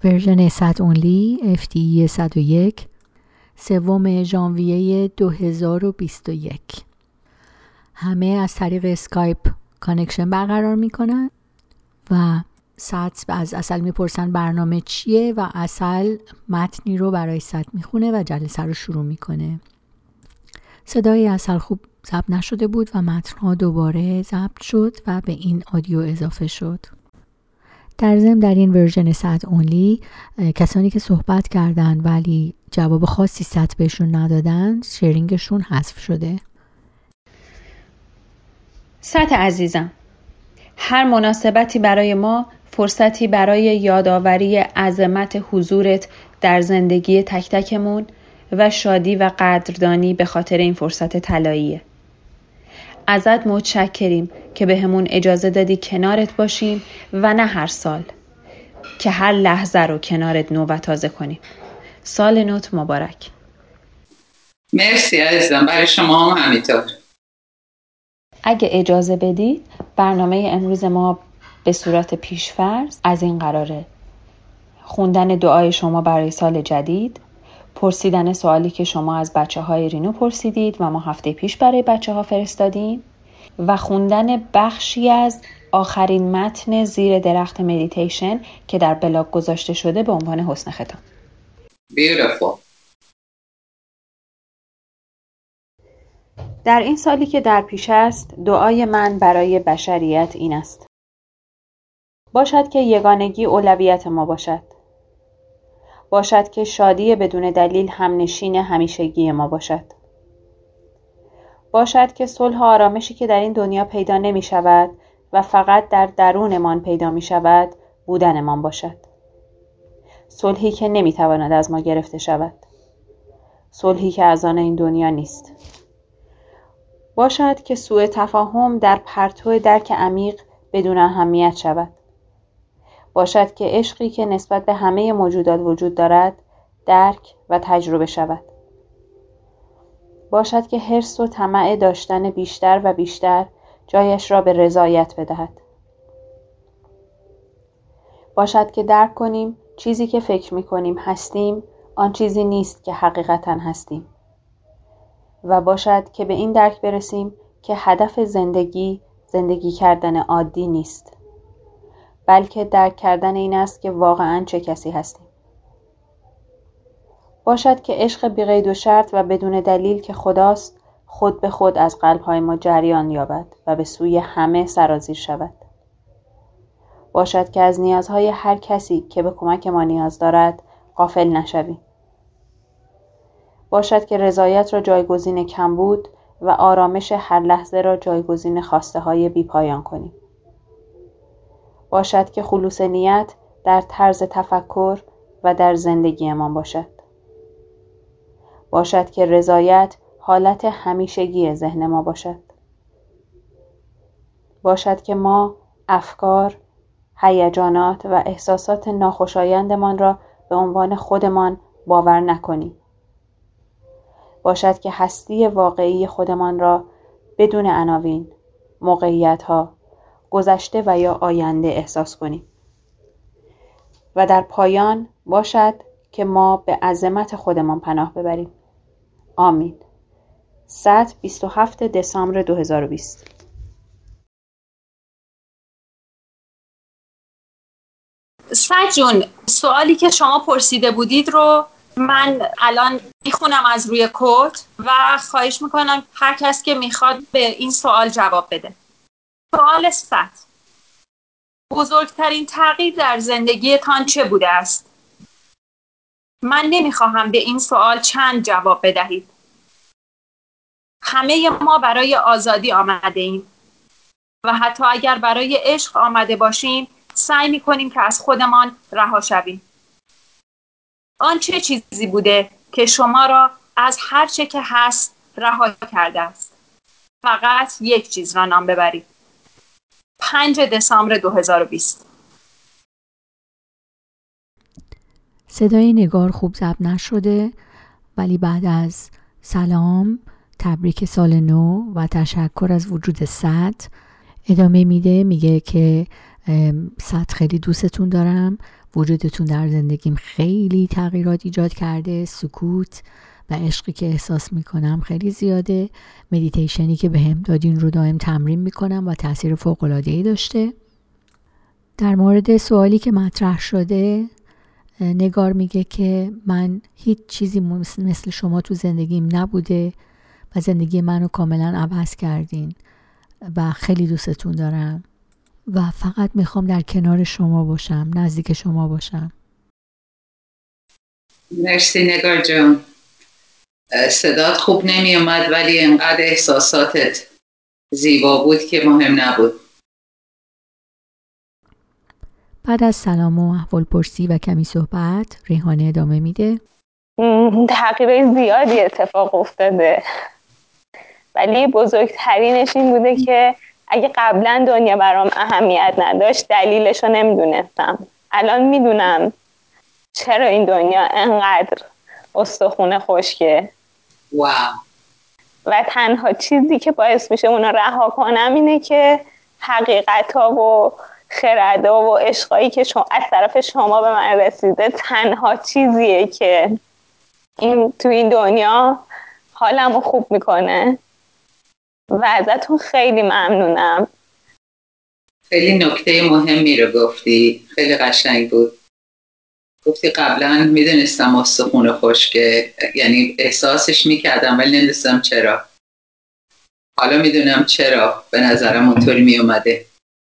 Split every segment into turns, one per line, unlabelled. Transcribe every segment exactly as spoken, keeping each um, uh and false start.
ورژن صد اونلی اف دی ای صد و یک، سوم ژانویه دو هزار و بیست و یک. همه از طریق اسکایپ کانکشن برقرار میکنن و سطح از اصل میپرسن برنامه چیه و اصل متنی رو برای سطح میخونه و جلسه رو شروع میکنه. صدای اصل خوب ضبط نشده بود و متنها دوباره ضبط شد و به این آدیو اضافه شد. در ضمن در این ورژن صد اونلی کسانی که صحبت کردن ولی جواب خاصی سطح بهشون ندادن شیرینگشون حذف شده.
سطح عزیزم، هر مناسبتی برای ما فرصتی برای یادآوری عظمت حضورت در زندگی تک تکمون و شادی و قدردانی به خاطر این فرصت طلاییه. ازت متشکریم که به همون اجازه دادی کنارت باشیم و نه هر سال، که هر لحظه رو کنارت نو و تازه کنیم. سال نوت مبارک.
مرسی عزیزم، برای شما هم همینطور.
اگه اجازه بدید برنامه امروز ما به صورت پیش‌فرض از این قراره: خوندن دعای شما برای سال جدید، پرسیدن سوالی که شما از بچه های رینو پرسیدید و ما هفته پیش برای بچه ها فرستادیم و خوندن بخشی از آخرین متن زیر درخت مدیتیشن که در بلاگ گذاشته شده به عنوان حسن ختام.
Beautiful.
در این سالی که در پیش است، دعای من برای بشریت این است: باشد که یگانگی اولویت ما باشد. باشد که شادی بدون دلیل همنشین همیشگی ما باشد. باشد که صلح و آرامشی که در این دنیا پیدا نمی شود و فقط در درونمان پیدا می شود بودنمان باشد. صلحی که نمی تواند از ما گرفته شود. صلحی که از آن این دنیا نیست. باشد که سوء تفاهم در پرتو درک عمیق بدون اهمیت شود. باشد که عشقی که نسبت به همه موجودات وجود دارد درک و تجربه شود. باشد که حرص و طمع داشتن بیشتر و بیشتر جایش را به رضایت بدهد. باشد که درک کنیم چیزی که فکر می کنیم هستیم آن چیزی نیست که حقیقتاً هستیم. و باشد که به این درک برسیم که هدف زندگی زندگی کردن عادی نیست، بلکه درک کردن این است که واقعاً چه کسی هستیم. باشد که عشق بی قید و شرط و بدون دلیل که خداست خود به خود از قلب‌های ما جریان یابد و به سوی همه سرازیر شود. باشد که از نیازهای هر کسی که به کمک ما نیاز دارد غافل نشویم. باشد که رضایت را جایگزین کمبود و آرامش هر لحظه را جایگزین خواسته های بی پایان کنیم. باشد که خلوص نیت در طرز تفکر و در زندگیمان باشد. باشد که رضایت حالت همیشگی ذهن ما باشد. باشد که ما افکار، هیجانات و احساسات ناخوشایندمان را به عنوان خودمان باور نکنیم. باشد که هستی واقعی خودمان را بدون عناوین، موقعیت‌ها، گذشته و یا آینده احساس کنیم. و در پایان باشد که ما به عظمت خودمان پناه ببریم. آمین. سطح بیست و هفتم دسامبر دو هزار و بیست.
سعد جون، سوالی که شما پرسیده بودید رو من الان میخونم از روی کد و خواهش میکنم هر کس که میخواد به این سوال جواب بده. سوال صد: بزرگترین تغییر در زندگیتان چه بوده است؟ من نمیخواهم به این سوال چند جواب بدهید. همه ما برای آزادی آمده ایم و حتی اگر برای عشق آمده باشیم سعی میکنیم که از خودمان رها شویم. آن چه چیزی بوده که شما را از هر چه که هست رها کرده است؟ فقط یک چیز را نام ببرید. پنج دسامبر دو هزار و بیست.
صدای نگار خوب ضبط نشده، ولی بعد از سلام، تبریک سال نو و تشکر از وجود سطح ادامه میده. میگه که صد خیلی دوستتون دارم. وجودتون در زندگیم خیلی تغییرات ایجاد کرده. سکوت و عشقی که احساس میکنم خیلی زیاده. مدیتیشنی که بهم دادین رو دائم تمرین میکنم و تاثیر فوق‌العاده‌ای داشته. در مورد سوالی که مطرح شده، نگار میگه که من هیچ چیزی مثل شما تو زندگیم نبوده و زندگی منو کاملا عوض کردین و خیلی دوستتون دارم و فقط میخوام در کنار شما باشم، نزدیک شما باشم.
مرسی نگار جان. صدات خوب نمی اومد ولی انقدر احساساتت زیبا بود که مهم نبود.
بعد از سلام و احوال پرسی و کمی صحبت، ریحانه ادامه میده.
تغییر زیادی اتفاق افتاده، ولی بزرگترینش این بوده که اگه قبلا دنیا برام اهمیت نداشت دلیلشو نمیدونستم. الان میدونم چرا این دنیا انقدر استخونه خشکه.
واو.
و تنها چیزی که باعث میشه اونو رها کنم اینه که حقیقت‌ها و خردها و عشقایی که شما از طرف شما به من رسیده تنها چیزیه که این تو این دنیا حالمو خوب میکنه و ازتون خیلی ممنونم.
خیلی نکته مهمی رو گفتی، خیلی قشنگ بود. گفتی قبلا میدونستم استخونه خشکه، یعنی احساسش میکردم ولی نمیدونستم چرا. حالا میدونم چرا به نظرم اونطوری میومده.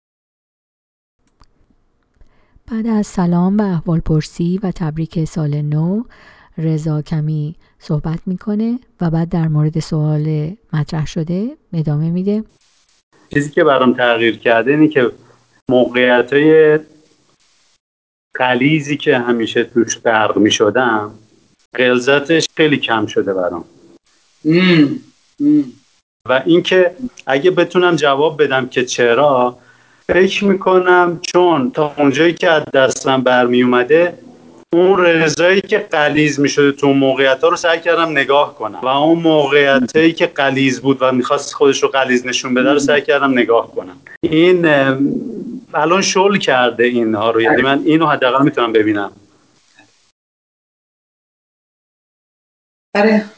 بعد از سلام و احوال پرسی و تبریک سال نو، رضا کمی صحبت میکنه و بعد در مورد سوال مطرح شده ادامه میده.
چیزی که برام تغییر کرده اینه که موقعیت‌های غلیظی که همیشه توش غرق می‌شدم غلظتش خیلی کم شده برام.
مم. مم.
و اینکه اگه بتونم جواب بدم که چرا، فکر میکنم چون تا اونجایی که از دستم برمی اومده اون رضایی که غلیظ میشده تو موقعیت ها رو سعی کردم نگاه کنم و اون موقعیت هایی که غلیظ بود و میخواست خودش رو غلیظ نشون بده رو سعی کردم نگاه کنم. این الان شل کرده اینها رو، یعنی من اینو حداقل میتونم ببینم.
آره،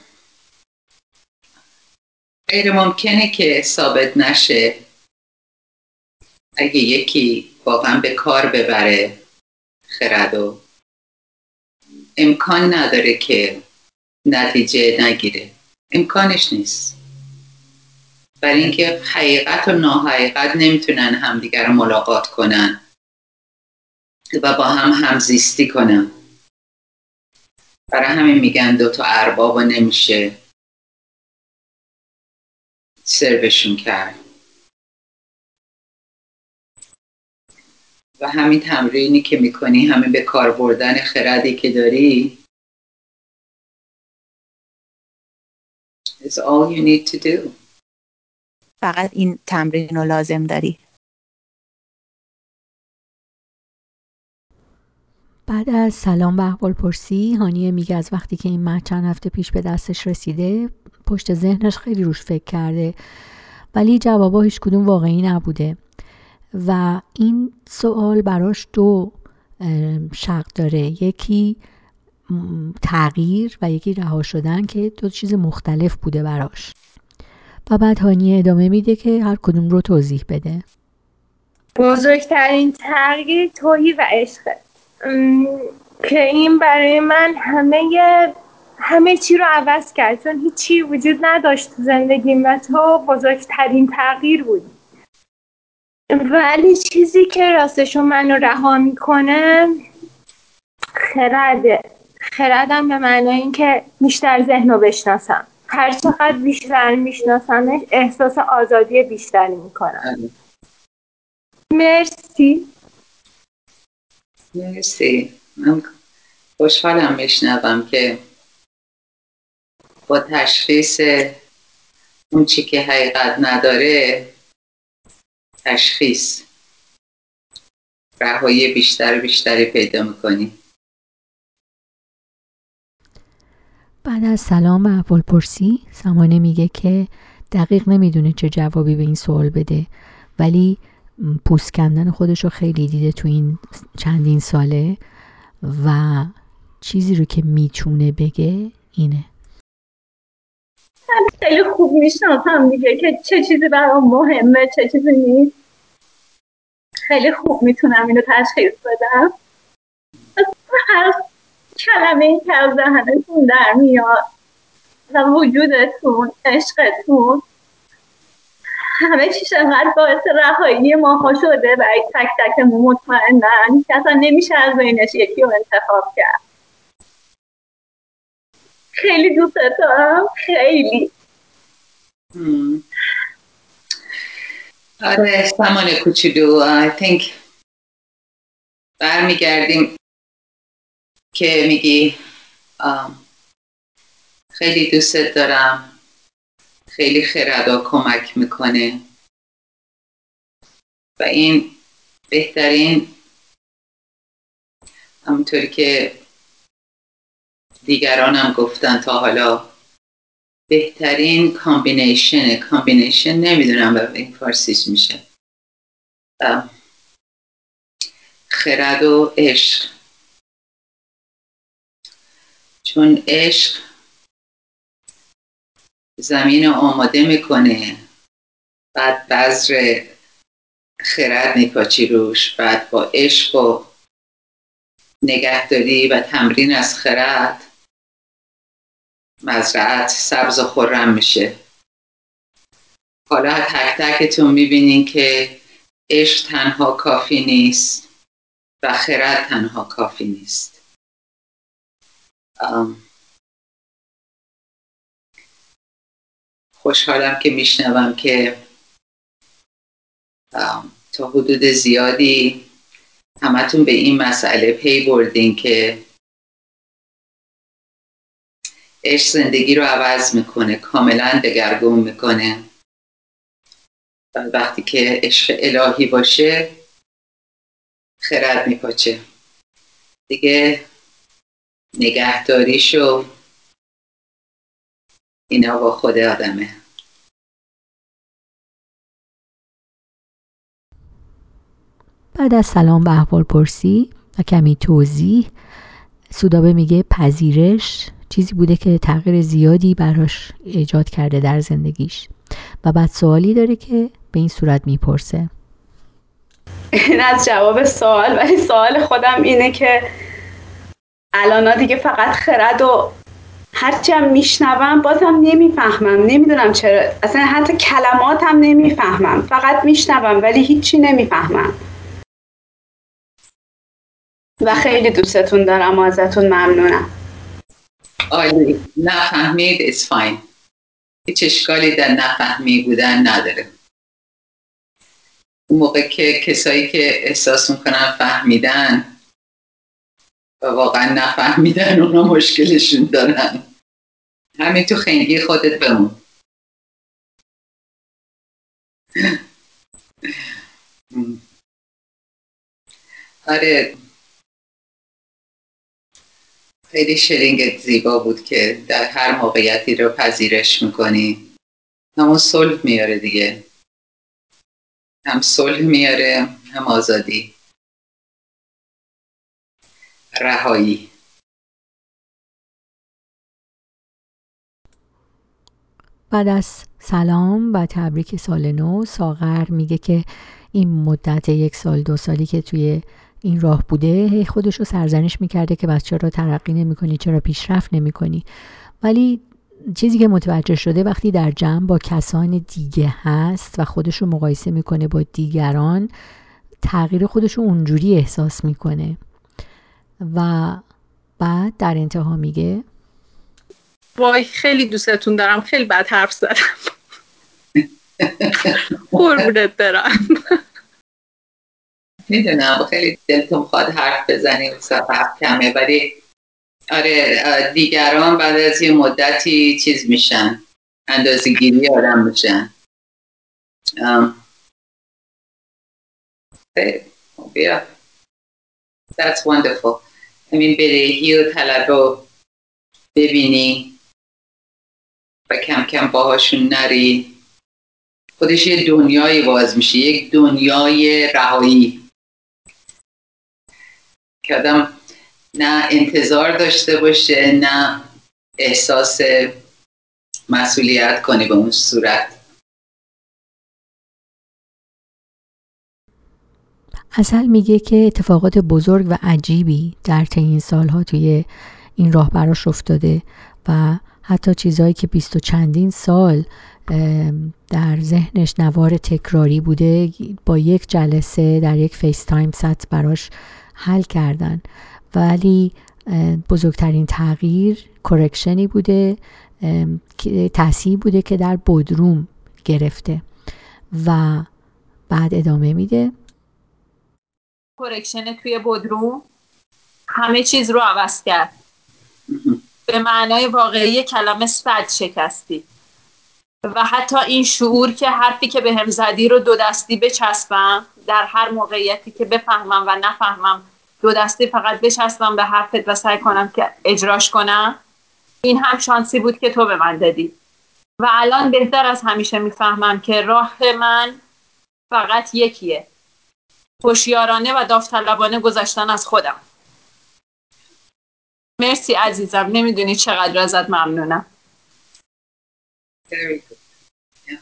غیر ممکنه که ثابت نشه اگه یکی واقعا به کار ببره خردو، امکان نداره که نتیجه نگیره، امکانش نیست. برای اینکه حقیقت و ناحقیقت نمیتونن همدیگر رو ملاقات کنن و با هم همزیستی کنن. برای همین میگن دوتا ارباب نمیشه سروشون کرد. و همین تمرینی که میکنی، همین به کار بردن خردی که داری is all you need to do.
فقط این تمرین رو لازم داری.
بعد از سلام و احوال پرسی، هانیه میگه از وقتی که این متن چند هفته پیش به دستش رسیده پشت ذهنش خیلی روش فکر کرده ولی جوابا هیچ کدوم واقعی نبوده و این سوال براش دو شق داره، یکی تغییر و یکی رها شدن که دو چیز مختلف بوده براش. و بعد هانیه ادامه میده که هر کدوم رو توضیح بده.
بزرگترین تغییر توحید و عشقه که این برای من همه همه چی رو عوض کرد، چون هیچ چی وجود نداشت تو زندگیم و تو بزرگترین تغییر بود. ولی چیزی که راستشون منو رها میکنه خرده. خردم به معنای این که بیشتر ذهن رو بشناسم. هر چقدر بیشتر میشناسمش احساس آزادی بیشتری میکنم. مرسی.
مرسی. من خوشحالم میشنوم که با تشخیص اون چی که حقیقت نداره، تشخیص رهایی بیشتر بیشتری پیدا میکنی.
بعد از سلام و احوال پرسی، سمانه میگه که دقیق نمیدونه چه جوابی به این سوال بده ولی پوست کندن خودش رو خیلی دیده تو این چندین ساله و چیزی رو که میتونه بگه اینه.
خیلی خوب میشناسم دیگه که چه چیزی برام مهمه چه چیزی نیست. خیلی خوب میتونم اینو تشخیص بدم. هر کلمه این که از ذهنتون در میاد و وجودتون، عشقتون، همه چیش انقدر باعث رهایی ماها شده برای تک تکمون مطمئنن که اصلا نمیشه از بینش یکی رو انتخاب کرد. خیلی دوست دارم، خیلی.
آره سامان کوچولو، I think برمیگردیم که میگی خیلی دوستت دارم، خیلی خردا کمک میکنه و این بهترین، همونطوری که دیگرانم گفتن تا حالا، بهترین کامبینیشن کامبینیشن نمیدونم به این فارسیش میشه، خرد و عشق. چون عشق زمین آماده میکنه، بعد بذر خرد میپاچی روش، بعد با عشق و نگهداری و تمرین از خرد مزرعت سبز و خرم میشه. حالا تک تکتون میبینین که عشق تنها کافی نیست و خرد تنها کافی نیست. خوشحالم که میشنوم که تا حدود زیادی همتون به این مسئله پی بردین که عشق زندگی رو عوض میکنه، کاملا دگرگون میکنه. و وقتی که عشق الهی باشه خرد میپاچه دیگه، نگهداریشو اینا با خود آدمه.
بعد از سلام به احوال پرسی و کمی توضیح، سودابه میگه پذیرش چیزی بوده که تغییر زیادی براش ایجاد کرده در زندگیش و بعد سوالی داره که به این صورت میپرسه.
این از جواب سوال، ولی سوال خودم اینه که الانا دیگه فقط خرد و هرچی هم میشنوم بازم نمیفهمم، نمیدونم چرا، اصلا حتی کلمات هم نمیفهمم، فقط میشنوم ولی هیچی نمیفهمم و خیلی دوستتون دارم و ازتون ممنونم.
عالی. نفهمید it's fine، هیچ اشکالی در نفهمی بودن نداره. اون موقع که کسایی که احساس میکنن فهمیدن و واقعا نفهمیدن اونا مشکلشون دارن. همین تو خنگی خودت بمون. آره خیلی شیرینگت زیبا بود که در هر موقعیتی رو پذیرش میکنی. همون صلح میاره دیگه، هم صلح میاره هم آزادی، رهایی.
بعد از سلام و تبریک سال نو، ساغر میگه که این مدت یک سال دو سالی که توی این راه بوده خودش رو سرزنش میکرده که بس چرا ترقی نمی کنی، چرا پیشرفت نمی کنی، ولی چیزی که متوجه شده وقتی در جمع با کسان دیگه هست و خودش رو مقایسه میکنه با دیگران، تغییر خودش رو اونجوری احساس میکنه. و بعد در انتها میگه
وای خیلی دوستتون دارم، خیلی بد حرف زدم. قربونت برم.
میدونم خیلی دلتون خواهد حرف بزنی و حرف کمه، ولی آره دیگران بعد از یه مدتی چیز میشن، اندازه گیری آدم میشن. yeah, that's wonderful. همین بدهی و طلب رو ببینی و کم کم باهاشون نری خودش یه دنیایی باز میشه، یک دنیای رهایی که آدم نه انتظار داشته باشه نه احساس مسئولیت کنی به اون صورت.
عسل میگه که اتفاقات بزرگ و عجیبی در طی این سالها توی این راه براش افتاده و حتی چیزهایی که بیست و چندین سال در ذهنش نوار تکراری بوده با یک جلسه در یک فیس تایم ست براش حل کردن. ولی بزرگترین تغییر کرکشنی بوده، تحصیلی بوده که در بودروم گرفته و بعد ادامه میده.
کرکشن توی بودروم همه چیز رو عوض کرد. به معنای واقعی کلمه صد شکستی و حتی این شعور که حرفی که به هم زدی رو دو دستی بچسبم، در هر موقعیتی که بفهمم و نفهمم دو دستی فقط بچسبم به حرفت و سعی کنم که اجراش کنم، این هم شانسی بود که تو به من دادی. و الان بهتر از همیشه میفهمم که راه من فقط یکیه، هوشیارانه و داوطلبانه گذشتن از خودم. مرسی عزیزم، نمیدونی چقدر ازت ممنونم.
Very good. Yeah.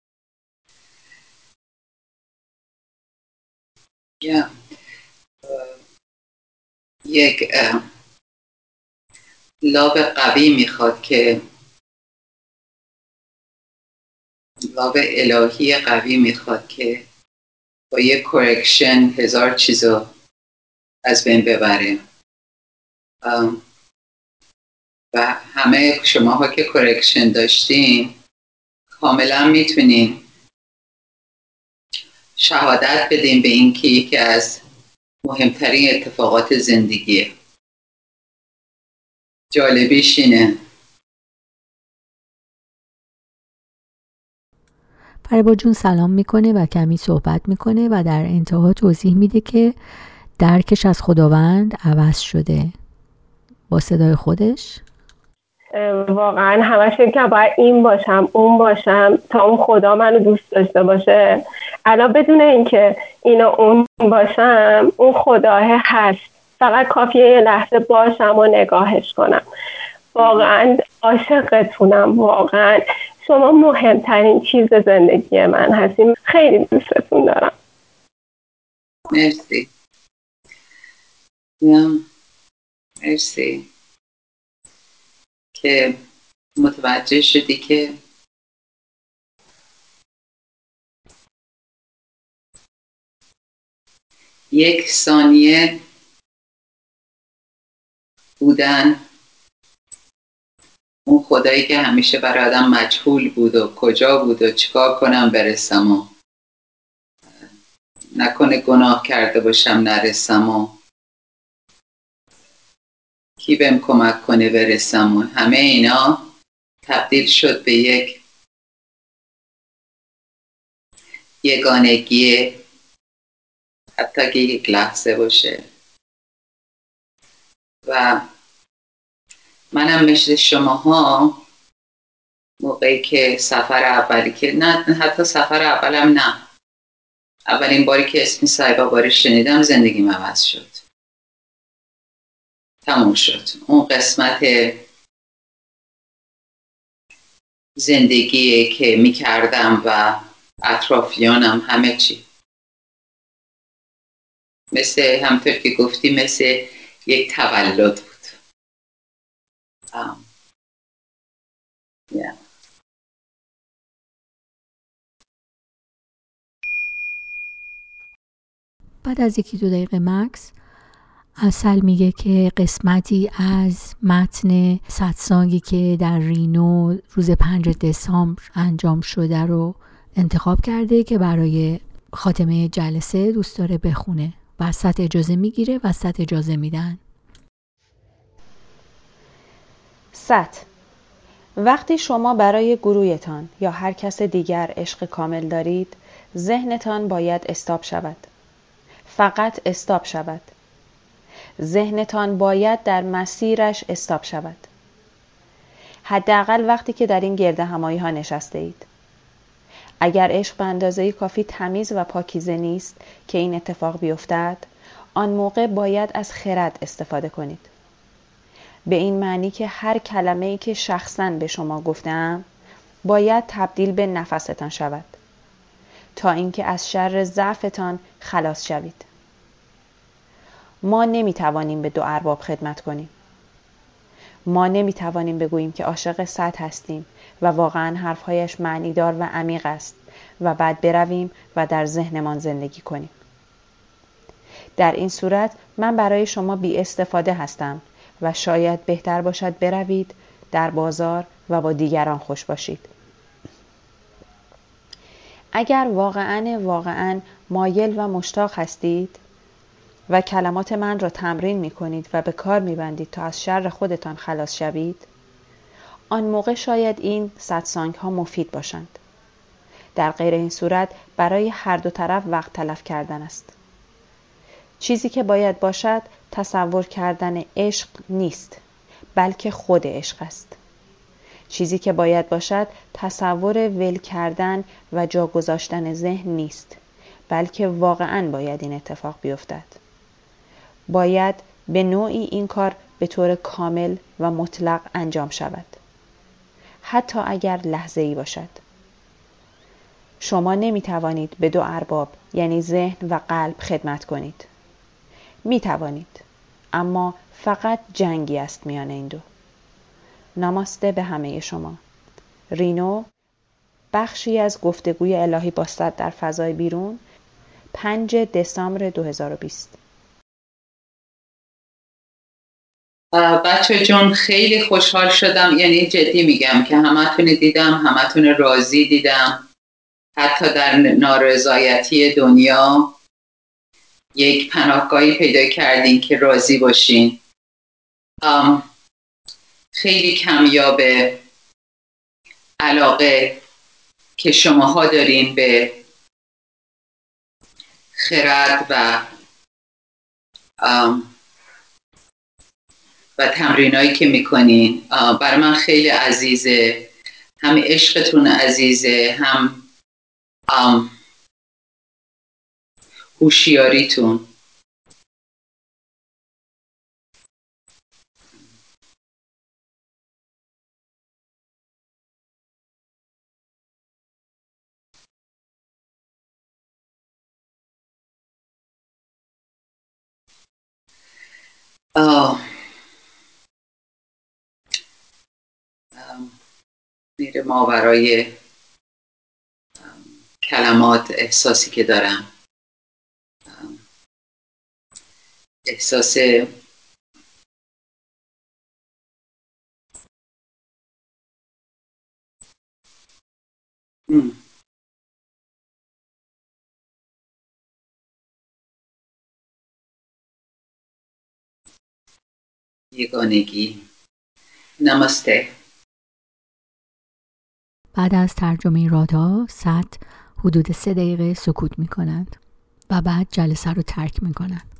Yeah. Uh, یک uh, لاب قوی میخواد که لاب الهی قوی میخواد که با یک کرکشن هزار چیزو از بین ببره. um, و همه شماها که کرکشن داشتین کاملا میتونین شهادت بدین به این که یکی از مهمترین اتفاقات زندگیه. جالبیش اینه.
فریبا جون سلام میکنه و کمی صحبت میکنه و در انتها توضیح میده که درکش از خداوند عوض شده با صدای خودش.
واقعا همش فکر کنم باید این باشم اون باشم تا اون خدا منو دوست داشته باشه. الان بدون اینکه اینو اون باشم اون خداه هست، فقط کافیه یه لحظه باشم و نگاهش کنم. واقعا عاشقتونم، واقعا شما مهمترین چیز زندگی من هستیم. خیلی دوستتون دارم.
مرسی. yeah. مرسی که متوجه شدی که یک ثانیه بودن اون خدایی که همیشه برای آدم مجهول بود و کجا بود و چیکار کنم برسم و نکنه گناه کرده باشم نرسم و کی بهم کمک کنه برسم و همه اینا تبدیل شد به یک یگانگی، حتی که یک لحظه باشه. و منم مثل شماها موقعی که سفر اولی که نه حتی سفر اولم نه اولین باری که اسم سایبا باری شنیدم زندگیم عوض شد، تموم شد. اون قسمت زندگی که میکردم و اطرافیانم همه چی مثل همطور که گفتی مثل یک تولد بود. um, yeah.
بعد از یکی دو دقیقه مکس عسل میگه که قسمتی از متن ساتسانگی که در رینو روز پنج دسامبر انجام شده رو انتخاب کرده که برای خاتمه جلسه دوست داره بخونه. وسط اجازه میگیره، وسط اجازه میدن.
ست وقتی شما برای گروهتان یا هر کس دیگر عشق کامل دارید، ذهنتان باید استاپ شود. فقط استاپ شود. ذهنتان باید در مسیرش استاپ شود. حداقل وقتی که در این گرد همایی ها نشسته اید. اگر عشق به اندازه کافی تمیز و پاکیزه نیست که این اتفاق بیفتد، آن موقع باید از خرد استفاده کنید. به این معنی که هر کلمه‌ای که شخصاً به شما گفتم باید تبدیل به نفستان شود تا اینکه از شر ضعفتان خلاص شوید. ما نمیتوانیم به دو ارباب خدمت کنیم. ما نمیتوانیم بگوییم که عاشق صد هستیم و واقعاً حرفهایش معنیدار و عمیق است و بعد برویم و در ذهنمان زندگی کنیم. در این صورت من برای شما بی استفاده هستم و شاید بهتر باشد بروید در بازار و با دیگران خوش باشید. اگر واقعاً واقعاً مایل و مشتاق هستید و کلمات من را تمرین می کنید و به کار می بندید تا از شر خودتان خلاص شوید، آن موقع شاید این ستسانگ ها مفید باشند. در غیر این صورت برای هر دو طرف وقت تلف کردن است. چیزی که باید باشد تصور کردن عشق نیست، بلکه خود عشق است. چیزی که باید باشد تصور ول کردن و جا گذاشتن ذهن نیست، بلکه واقعاً باید این اتفاق بیفتد. باید به نوعی این کار به طور کامل و مطلق انجام شود، حتی اگر لحظه‌ای باشد. شما نمی توانید به دو ارباب یعنی ذهن و قلب خدمت کنید. می توانید، اما فقط جنگی است میان این دو. نماسته به همه شما. رینو، بخشی از گفتگوی الهی با صد در فضای بیرون، پنج دسامبر دو هزار و بیست.
بچه جون خیلی خوشحال شدم، یعنی جدی میگم که همتون دیدم، همتون راضی دیدم. حتی در نارضایتی دنیا یک پناهگاهی پیدا کردین که راضی باشین. خیلی کمیابه علاقه که شماها دارین به خرد و و تمرینایی که میکنین. برای من خیلی عزیزه، هم عشقتون عزیزه، هم هوشیاریتون. آه میره ماورای کلمات احساسی که دارم، احساس ام. یگانگی. نماسته.
بعد از ترجمه رادا سد حدود سه دقیقه سکوت می کنند و بعد جلسه رو ترک می کنند.